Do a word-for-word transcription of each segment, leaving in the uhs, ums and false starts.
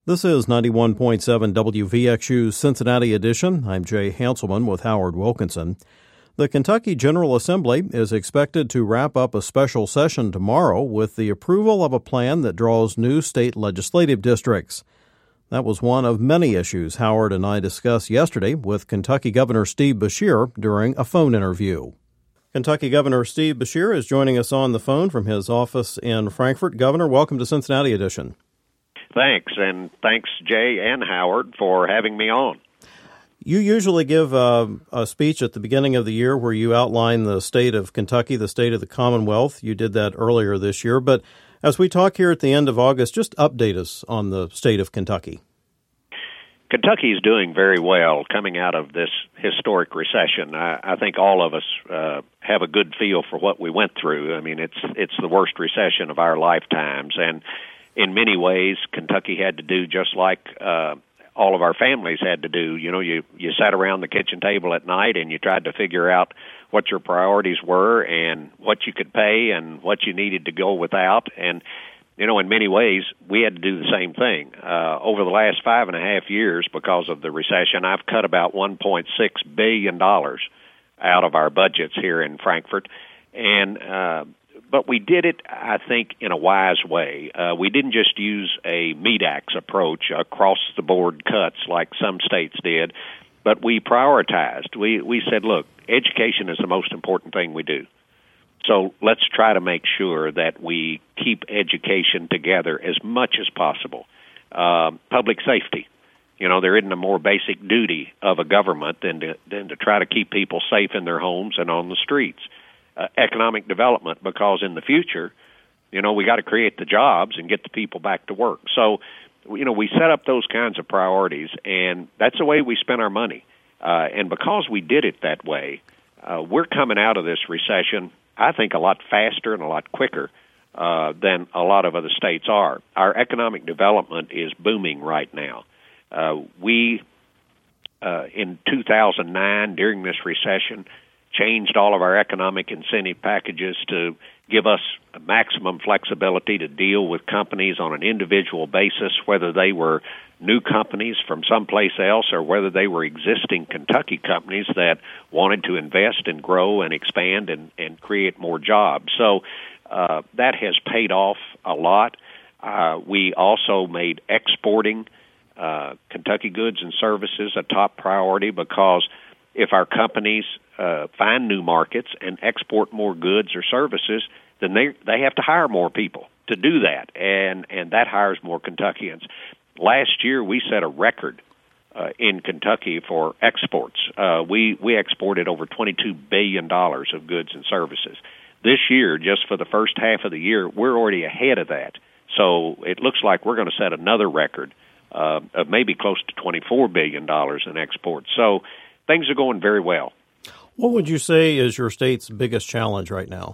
This is ninety-one point seven W V X U's Cincinnati edition. I'm Jay Hanselman with Howard Wilkinson. The Kentucky General Assembly is expected to wrap up a special session tomorrow with the approval of a plan that draws new state legislative districts. That was one of many issues Howard and I discussed yesterday with Kentucky Governor Steve Beshear during a phone interview. Kentucky Governor Steve Beshear is joining us on the phone from his office in Frankfort. Governor, welcome to Cincinnati edition. Thanks, and thanks, Jay and Howard, for having me on. You usually give uh, a speech at the beginning of the year where you outline the state of Kentucky, the state of the Commonwealth. You did that earlier this year, but as we talk here at the end of August, just update us on the state of Kentucky. Kentucky is doing very well coming out of this historic recession. I, I think all of us uh, have a good feel for what we went through. I mean, it's it's the worst recession of our lifetimes, and in many ways, Kentucky had to do just like uh, all of our families had to do. You know, you, you sat around the kitchen table at night and you tried to figure out what your priorities were and what you could pay and what you needed to go without. And, you know, in many ways, we had to do the same thing. Uh, over the last five and a half years, because of the recession, I've cut about one point six billion dollars out of our budgets here in Frankfort. And uh But we did it, I think, in a wise way. Uh, we didn't just use a meat axe approach, across-the-board cuts like some states did, but we prioritized. We we said, look, education is the most important thing we do. So let's try to make sure that we keep education together as much as possible. Uh, public safety. You know, there isn't a more basic duty of a government than to, than to try to keep people safe in their homes and on the streets. Uh, economic development, because in the future, you know, we got to create the jobs and get the people back to work. So, you know, we set up those kinds of priorities, and that's the way we spent our money. Uh, and because we did it that way, uh, we're coming out of this recession, I think, a lot faster and a lot quicker uh, than a lot of other states are. Our economic development is booming right now. Uh, we, uh, in two thousand nine, during this recession, changed all of our economic incentive packages to give us maximum flexibility to deal with companies on an individual basis, whether they were new companies from someplace else or whether they were existing Kentucky companies that wanted to invest and grow and expand and, and create more jobs. So uh, that has paid off a lot. Uh, we also made exporting uh, Kentucky goods and services a top priority, because if our companies uh, find new markets and export more goods or services, then they they have to hire more people to do that, and, and that hires more Kentuckians. Last year, we set a record uh, in Kentucky for exports. Uh, we, we exported over twenty-two billion dollars of goods and services. This year, just for the first half of the year, we're already ahead of that. So it looks like we're going to set another record uh, of maybe close to twenty-four billion dollars in exports. So things are going very well. What would you say is your state's biggest challenge right now?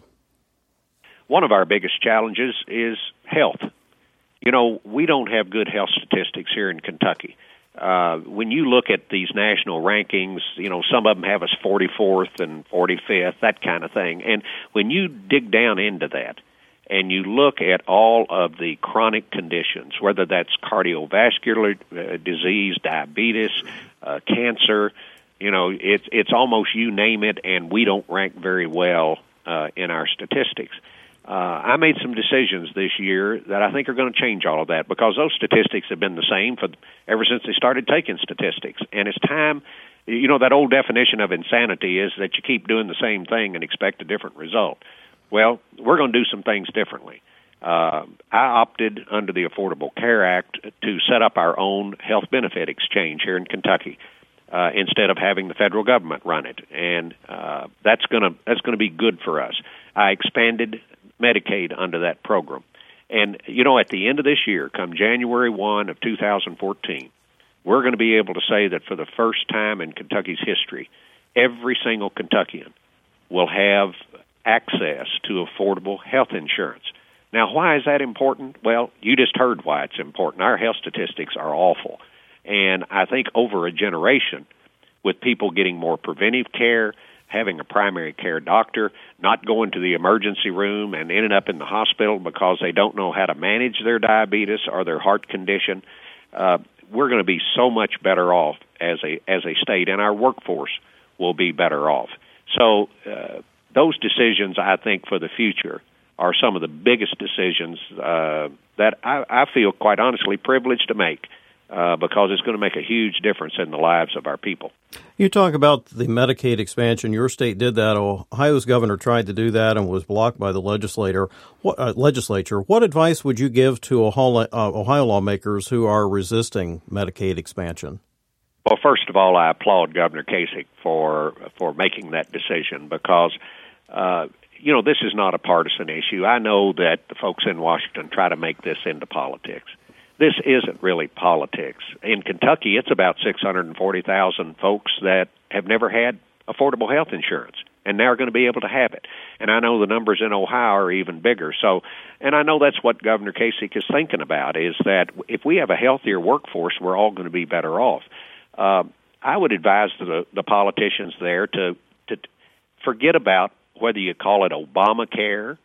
One of our biggest challenges is health. You know, we don't have good health statistics here in Kentucky. Uh, when you look at these national rankings, you know, some of them have us forty-fourth and forty-fifth, that kind of thing. And when you dig down into that and you look at all of the chronic conditions, whether that's cardiovascular uh, disease, diabetes, uh, cancer, you know, it's it's almost you name it, and we don't rank very well uh, in our statistics. Uh, I made some decisions this year that I think are going to change all of that, because those statistics have been the same for ever since they started taking statistics. And it's time, you know, that old definition of insanity is that you keep doing the same thing and expect a different result. Well, we're going to do some things differently. Uh, I opted under the Affordable Care Act to set up our own health benefit exchange here in Kentucky, Uh, instead of having the federal government run it, and uh, that's going to that's going to be good for us. I expanded Medicaid under that program, and you know, at the end of this year, come January first of two thousand fourteen, we're going to be able to say that for the first time in Kentucky's history, every single Kentuckian will have access to affordable health insurance. Now, why is that important? Well, you just heard why it's important. Our health statistics are awful. And I think over a generation, with people getting more preventive care, having a primary care doctor, not going to the emergency room and ending up in the hospital because they don't know how to manage their diabetes or their heart condition, uh, we're going to be so much better off as a as a state, and our workforce will be better off. So uh, those decisions, I think, for the future are some of the biggest decisions uh, that I, I feel, quite honestly, privileged to make. Uh, because it's going to make a huge difference in the lives of our people. You talk about the Medicaid expansion. Your state did that. Ohio's governor tried to do that and was blocked by the legislator. What, uh, legislature. What advice would you give to Ohio, uh, Ohio lawmakers who are resisting Medicaid expansion? Well, first of all, I applaud Governor Kasich for for making that decision because, uh, you know, this is not a partisan issue. I know that the folks in Washington try to make this into politics. This isn't really politics. In Kentucky, it's about six hundred forty thousand folks that have never had affordable health insurance, and now are going to be able to have it. And I know the numbers in Ohio are even bigger. So, and I know that's what Governor Kasich is thinking about, is that if we have a healthier workforce, we're all going to be better off. Uh, I would advise the, the politicians there to, to forget about whether you call it Obamacare,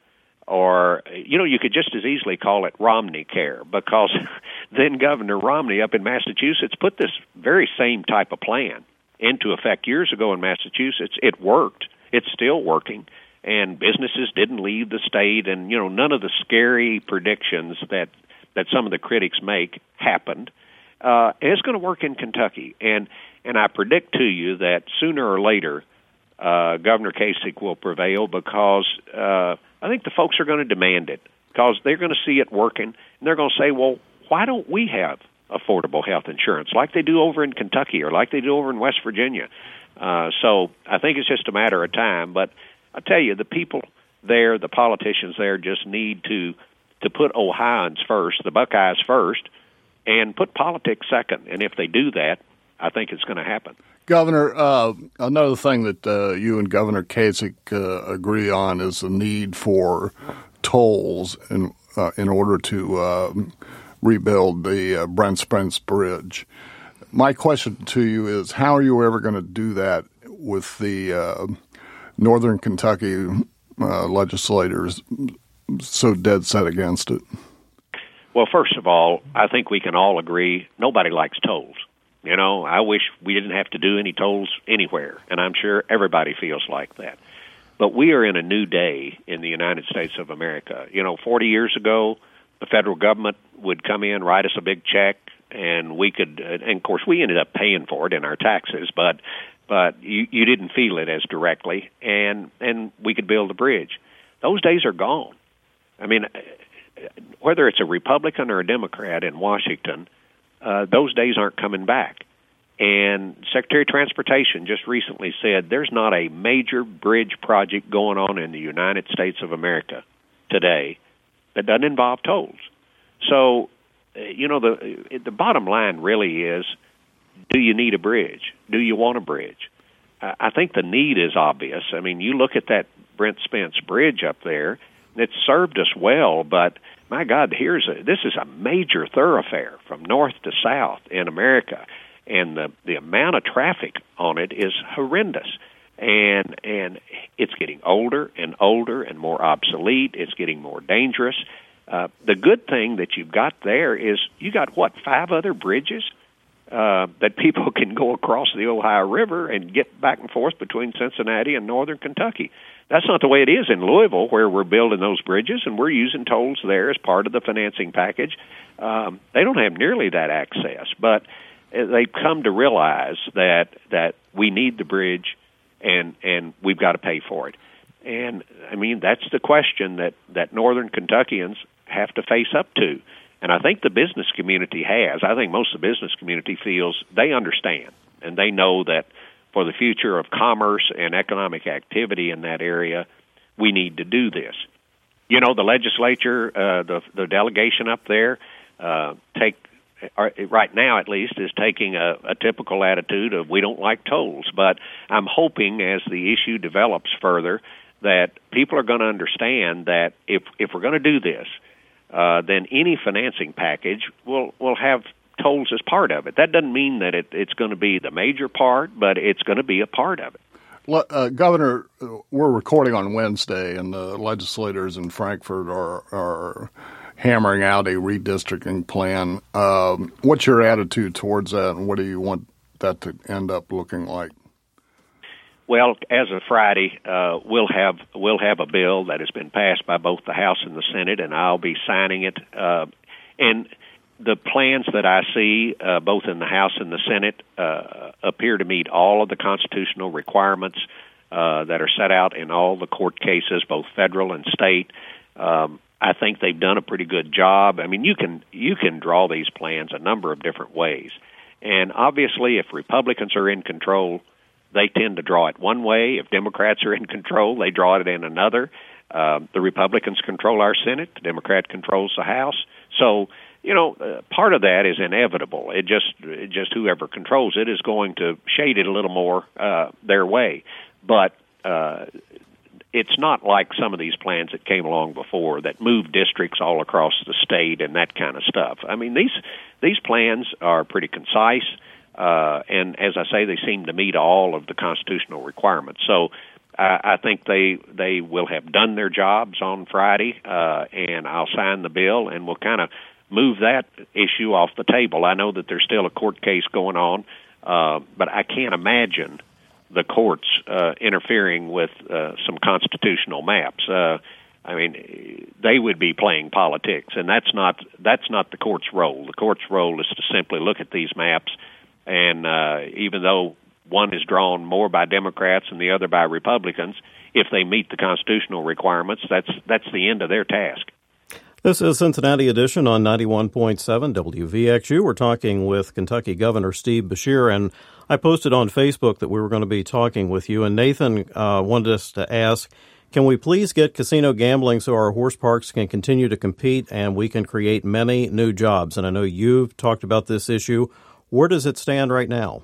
or, you know, you could just as easily call it Romney Care, because then Governor Romney up in Massachusetts put this very same type of plan into effect years ago in Massachusetts. It worked. It's still working, and businesses didn't leave the state, and, you know, none of the scary predictions that, that some of the critics make happened. Uh, and it's going to work in Kentucky, and, and I predict to you that sooner or later uh, Governor Kasich will prevail because uh, I think the folks are going to demand it because they're going to see it working, and they're going to say, well, why don't we have affordable health insurance like they do over in Kentucky or like they do over in West Virginia? Uh, so I think it's just a matter of time. But I tell you, the people there, the politicians there, just need to to put Ohioans first, the Buckeyes first, and put politics second. And if they do that, I think it's going to happen. Governor, uh, another thing that uh, you and Governor Kasich uh, agree on is the need for tolls in uh, in order to uh, rebuild the uh, Brent Spence Bridge. My question to you is, how are you ever going to do that with the uh, Northern Kentucky uh, legislators so dead set against it? Well, first of all, I think we can all agree nobody likes tolls. You know, I wish we didn't have to do any tolls anywhere, and I'm sure everybody feels like that. But we are in a new day in the United States of America. You know, forty years ago, the federal government would come in, write us a big check, and we could, and of course we ended up paying for it in our taxes, but but you, you didn't feel it as directly, and, and we could build a bridge. Those days are gone. I mean, whether it's a Republican or a Democrat in Washington, Uh, those days aren't coming back. And Secretary of Transportation just recently said there's not a major bridge project going on in the United States of America today that doesn't involve tolls. So, you know, the the bottom line really is, do you need a bridge? Do you want a bridge? I think the need is obvious. I mean, you look at that Brent Spence Bridge up there, it's served us well, but my God, here's a, this is a major thoroughfare from north to south in America, and the, the amount of traffic on it is horrendous. And and it's getting older and older and more obsolete. It's getting more dangerous. Uh, the good thing that you've got there is you got, what, five other bridges uh, that people can go across the Ohio River and get back and forth between Cincinnati and northern Kentucky. That's not the way it is in Louisville, where we're building those bridges, and we're using tolls there as part of the financing package. Um, they don't have nearly that access, but they've come to realize that that we need the bridge, and and we've got to pay for it. And, I mean, that's the question that, that northern Kentuckians have to face up to. And I think the business community has. I think most of the business community feels they understand, and they know that for the future of commerce and economic activity in that area, we need to do this. You know, the legislature, uh, the the delegation up there, uh, take are, right now at least is taking a, a typical attitude of we don't like tolls. But I'm hoping as the issue develops further that people are going to understand that if if we're going to do this, uh, then any financing package will will have tolls as part of it. That doesn't mean that it, it's going to be the major part, but it's going to be a part of it. Uh, Governor, we're recording on Wednesday, and the legislators in Frankfort are, are hammering out a redistricting plan. Um, what's your attitude towards that, and what do you want that to end up looking like? Well, as of Friday, uh, we'll have we'll have a bill that has been passed by both the House and the Senate, and I'll be signing it. Uh, and the plans that I see, uh, both in the House and the Senate, uh, appear to meet all of the constitutional requirements uh, that are set out in all the court cases, both federal and state. Um, I think they've done a pretty good job. I mean, you can you can draw these plans a number of different ways, and obviously, if Republicans are in control, they tend to draw it one way. If Democrats are in control, they draw it in another. Uh, the Republicans control our Senate. The Democrat controls the House. So, you know, uh, part of that is inevitable. It just, it just whoever controls it is going to shade it a little more uh, their way. But uh, it's not like some of these plans that came along before that moved districts all across the state and that kind of stuff. I mean, these these plans are pretty concise. Uh, and as I say, they seem to meet all of the constitutional requirements. So I, I think they they will have done their jobs on Friday, uh, and I'll sign the bill, and we'll kind of move that issue off the table. I know that there's still a court case going on, uh, but I can't imagine the courts uh, interfering with uh, some constitutional maps. Uh, I mean, they would be playing politics, and that's not that's not the court's role. The court's role is to simply look at these maps. And uh, even though one is drawn more by Democrats and the other by Republicans, if they meet the constitutional requirements, that's that's the end of their task. This is Cincinnati Edition on ninety-one point seven W V X U. We're talking with Kentucky Governor Steve Beshear, and I posted on Facebook that we were going to be talking with you. And Nathan uh, wanted us to ask, can we please get casino gambling so our horse parks can continue to compete and we can create many new jobs? And I know you've talked about this issue. Where does it stand right now?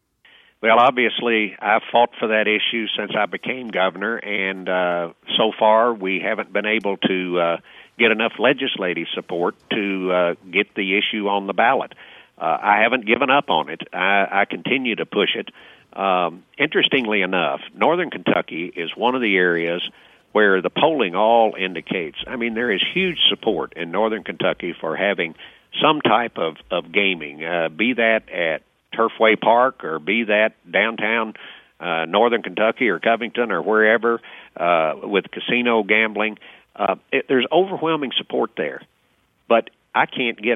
Well, obviously, I've fought for that issue since I became governor, and uh, so far we haven't been able to uh, get enough legislative support to uh, get the issue on the ballot. Uh, I haven't given up on it. I, I continue to push it. Um, interestingly enough, Northern Kentucky is one of the areas where the polling all indicates, I mean, there is huge support in Northern Kentucky for having some type of, of gaming, uh, be that at Turfway Park or be that downtown uh, Northern Kentucky or Covington or wherever uh, with casino gambling. Uh, it, there's overwhelming support there. But I can't get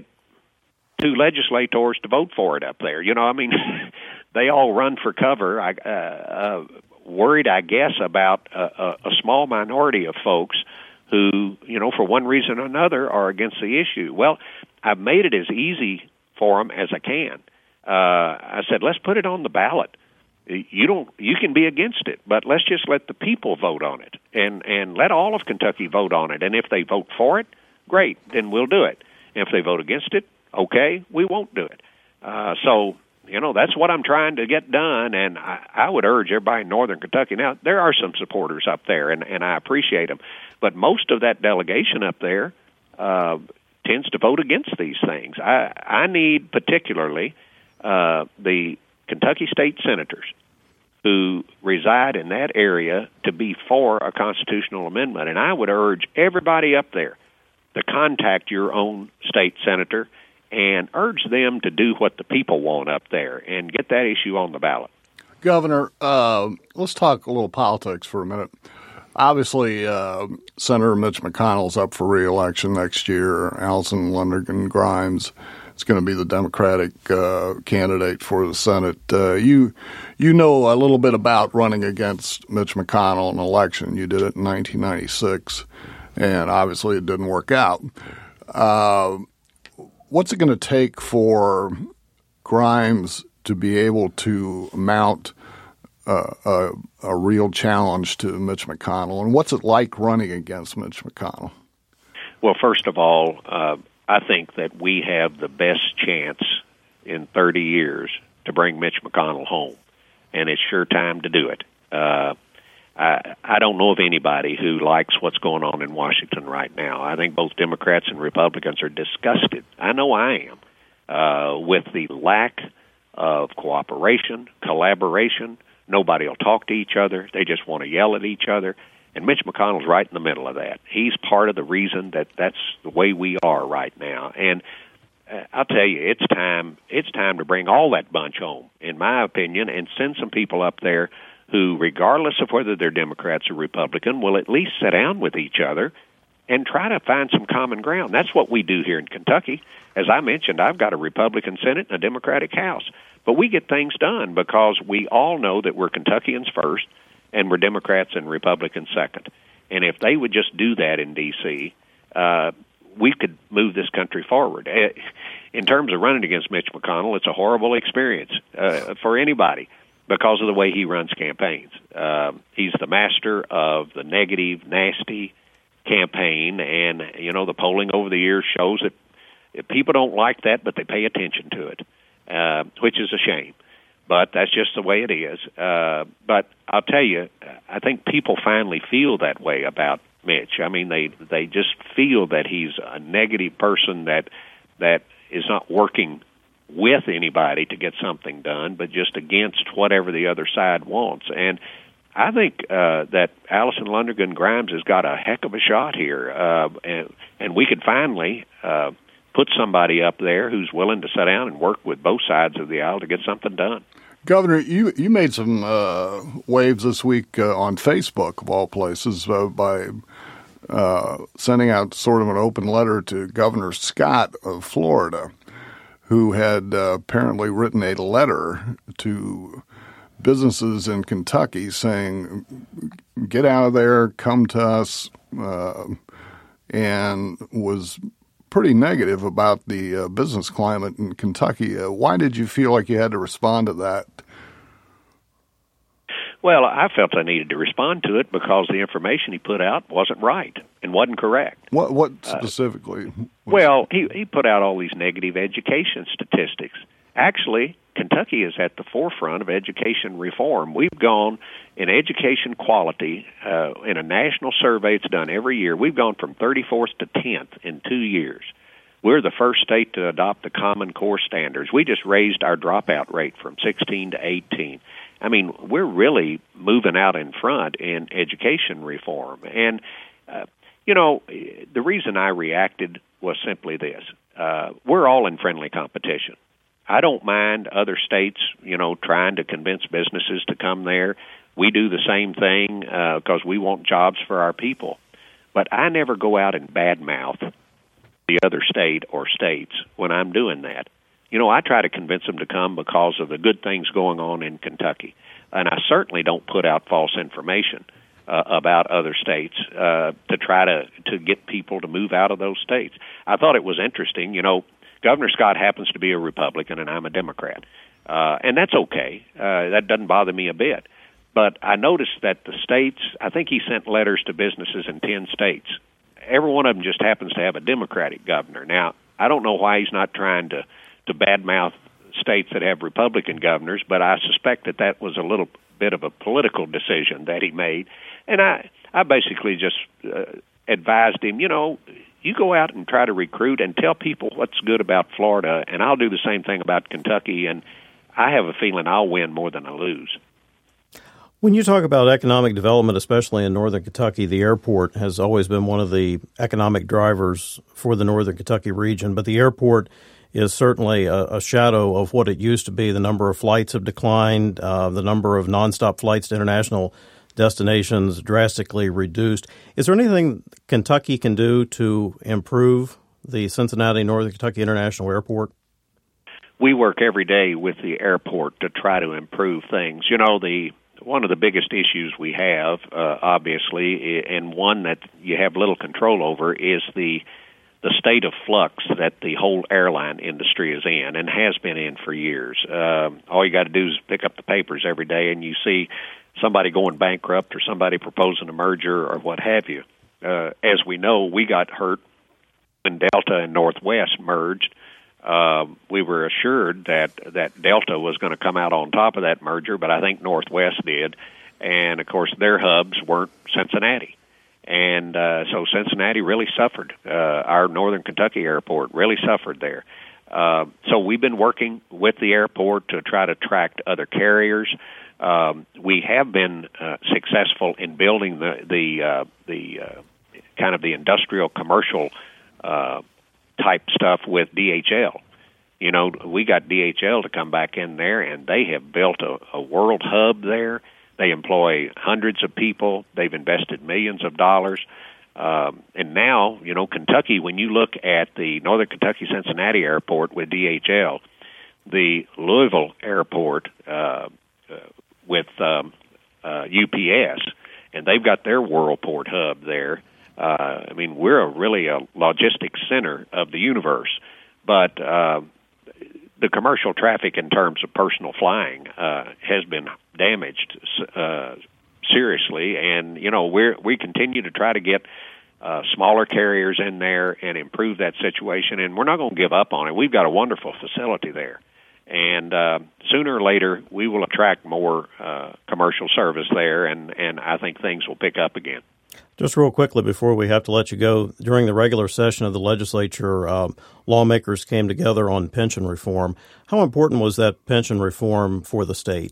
two legislators to vote for it up there. You know, I mean, they all run for cover. I uh, uh, worried, I guess, about a, a, a small minority of folks who, you know, for one reason or another are against the issue. Well, I've made it as easy for them as I can. Uh, I said, let's put it on the ballot. You don't, you can be against it, but let's just let the people vote on it, and and let all of Kentucky vote on it. And if they vote for it, great, then we'll do it. And if they vote against it, okay, we won't do it. Uh, so, you know, that's what I'm trying to get done, and I, I would urge everybody in Northern Kentucky. Now, there are some supporters up there, and, and I appreciate them, but most of that delegation up there uh, tends to vote against these things. I, I need particularly uh, the Kentucky state senators who reside in that area to be for a constitutional amendment, and I would urge everybody up there to contact your own state senator and urge them to do what the people want up there and get that issue on the ballot. Governor, uh, let's talk a little politics for a minute. Obviously, uh, Senator Mitch McConnell's up for re-election next year. Allison Lundergan Grimes is going to be the Democratic uh, candidate for the Senate. Uh, you you know a little bit about running against Mitch McConnell in an election. You did it in nineteen ninety-six, and obviously it didn't work out. Uh, what's it going to take for Grimes to be able to mount uh, a, a real challenge to Mitch McConnell, and what's it like running against Mitch McConnell? Well, first of all, uh, I think that we have the best chance in thirty years to bring Mitch McConnell home, and it's sure time to do it. Uh, I, I don't know of anybody who likes what's going on in Washington right now. I think both Democrats and Republicans are disgusted. I know I am, uh, with the lack of cooperation, collaboration. Nobody will talk to each other. They just want to yell at each other. And Mitch McConnell's right in the middle of that. He's part of the reason that that's the way we are right now. And uh, I'll tell you, it's time. It's time to bring all that bunch home, in my opinion, and send some people up there who, regardless of whether they're Democrats or Republican, will at least sit down with each other and try to find some common ground. That's what we do here in Kentucky. As I mentioned, I've got a Republican Senate and a Democratic House. But we get things done because we all know that we're Kentuckians first and we're Democrats and Republicans second. And if they would just do that in D C, uh, we could move this country forward. In terms of running against Mitch McConnell, it's a horrible experience uh, for anybody because of the way he runs campaigns. Uh, he's the master of the negative, nasty campaign, and, you know, the polling over the years shows that people don't like that, but they pay attention to it, uh, which is a shame. But that's just the way it is. Uh, but I'll tell you, I think people finally feel that way about Mitch. I mean, they they just feel that he's a negative person that that is not working with anybody to get something done, but just against whatever the other side wants. And I think uh, that Allison Lundergan Grimes has got a heck of a shot here, uh, and, and we could finally uh, put somebody up there who's willing to sit down and work with both sides of the aisle to get something done. Governor, you, you made some uh, waves this week uh, on Facebook, of all places, uh, by uh, sending out sort of an open letter to Governor Scott of Florida, who had uh, apparently written a letter to businesses in Kentucky saying, get out of there, come to us, uh, and was pretty negative about the uh, business climate in Kentucky. Uh, why did you feel like you had to respond to that? Well, I felt I needed to respond to it because the information he put out wasn't right and wasn't correct. What what specifically? Uh, well, he, he put out all these negative education statistics. Actually, Kentucky is at the forefront of education reform. We've gone in education quality uh, in a national survey it's done every year. We've gone from thirty-fourth to tenth in two years. We're the first state to adopt the Common Core standards. We just raised our dropout rate from sixteen to eighteen. I mean, we're really moving out in front in education reform. And, uh, you know, the reason I reacted was simply this. Uh, we're all in friendly competition. I don't mind other states, you know, trying to convince businesses to come there. We do the same thing because uh, we want jobs for our people. But I never go out and badmouth the other state or states when I'm doing that. You know, I try to convince them to come because of the good things going on in Kentucky. And I certainly don't put out false information uh, about other states uh, to try to, to get people to move out of those states. I thought it was interesting, you know, Governor Scott happens to be a Republican, and I'm a Democrat. Uh, and that's okay. Uh, that doesn't bother me a bit. But I noticed that the states, I think he sent letters to businesses in ten states. Every one of them just happens to have a Democratic governor. Now, I don't know why he's not trying to, to badmouth states that have Republican governors, but I suspect that that was a little bit of a political decision that he made. And I, I basically just uh, advised him, you know, you go out and try to recruit and tell people what's good about Florida, and I'll do the same thing about Kentucky, and I have a feeling I'll win more than I lose. When you talk about economic development, especially in northern Kentucky, the airport has always been one of the economic drivers for the northern Kentucky region, but the airport is certainly a, a shadow of what it used to be. The number of flights have declined, uh, the number of nonstop flights to international destinations drastically reduced. Is there anything Kentucky can do to improve the Cincinnati Northern Kentucky International Airport? We work every day with the airport to try to improve things. You know, the one of the biggest issues we have, uh, obviously, and one that you have little control over, is the the state of flux that the whole airline industry is in and has been in for years. Uh, all you got to do is pick up the papers every day and you see somebody going bankrupt or somebody proposing a merger or what have you. Uh, as we know, we got hurt when Delta and Northwest merged. Uh, we were assured that, that Delta was going to come out on top of that merger, but I think Northwest did. And, of course, their hubs weren't Cincinnati. And uh, so Cincinnati really suffered. Uh, our Northern Kentucky airport really suffered there. Uh, so we've been working with the airport to try to attract other carriers. Um, we have been uh, successful in building the the uh, the uh, kind of the industrial commercial uh, type stuff with D H L. You know, we got D H L to come back in there, and they have built a, a world hub there. They employ hundreds of people. They've invested millions of dollars. Um, and now, you know, Kentucky, when you look at the Northern Kentucky Cincinnati Airport with D H L, the Louisville Airport uh, uh, with um, uh, U P S, and they've got their Worldport hub there. Uh, I mean, we're a really a logistics center of the universe. But uh, the commercial traffic in terms of personal flying uh, has been damaged uh, seriously, and you know we we continue to try to get uh, smaller carriers in there and improve that situation, and we're not going to give up on it. We've got a wonderful facility there, and uh, sooner or later we will attract more uh, commercial service there, and, and I think things will pick up again. Just real quickly before we have to let you go, during the regular session of the legislature, um, lawmakers came together on pension reform. How important was that pension reform for the state?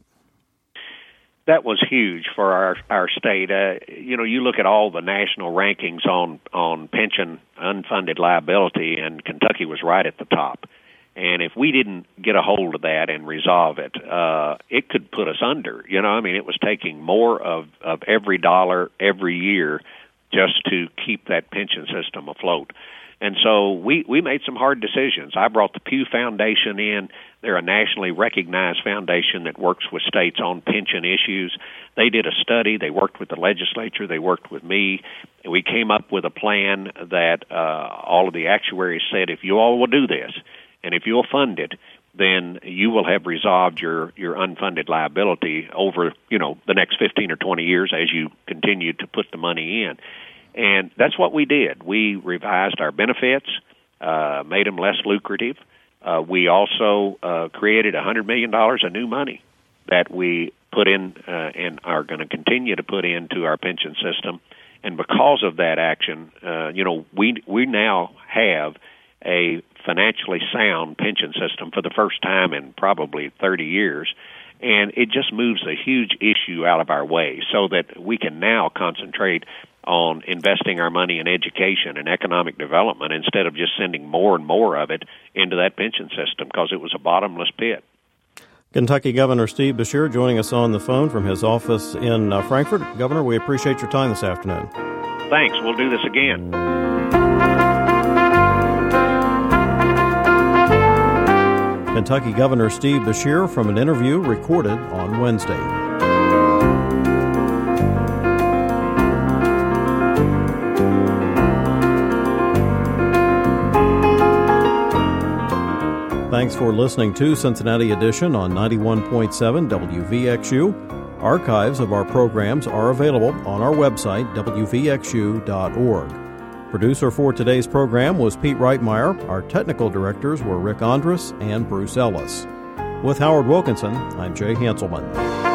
That was huge for our our state. Uh, you know, you look at all the national rankings on on pension unfunded liability, and Kentucky was right at the top. And if we didn't get a hold of that and resolve it, uh, it could put us under. You know, I mean, it was taking more of, of every dollar every year just to keep that pension system afloat. And so we, we made some hard decisions. I brought the Pew Foundation in. They're a nationally recognized foundation that works with states on pension issues. They did a study. They worked with the legislature. They worked with me. We came up with a plan that uh, all of the actuaries said, if you all will do this, and if you'll fund it, then you will have resolved your, your unfunded liability over, you know, the next fifteen or twenty years as you continue to put the money in. And that's what we did. We revised our benefits, uh, made them less lucrative. Uh, we also uh, created one hundred million dollars of new money that we put in uh, and are going to continue to put into our pension system. And because of that action, uh, you know, we we now have a financially sound pension system for the first time in probably thirty years. And it just moves a huge issue out of our way so that we can now concentrate on investing our money in education and economic development instead of just sending more and more of it into that pension system because it was a bottomless pit. Kentucky Governor Steve Beshear joining us on the phone from his office in uh, Frankfort. Governor, we appreciate your time this afternoon. Thanks. We'll do this again. Kentucky Governor Steve Beshear from an interview recorded on Wednesday. Thanks for listening to Cincinnati Edition on ninety-one point seven W V X U. Archives of our programs are available on our website, W V X U dot org. Producer for today's program was Pete Reitmeyer. Our technical directors were Rick Andrus and Bruce Ellis. With Howard Wilkinson, I'm Jay Hanselman.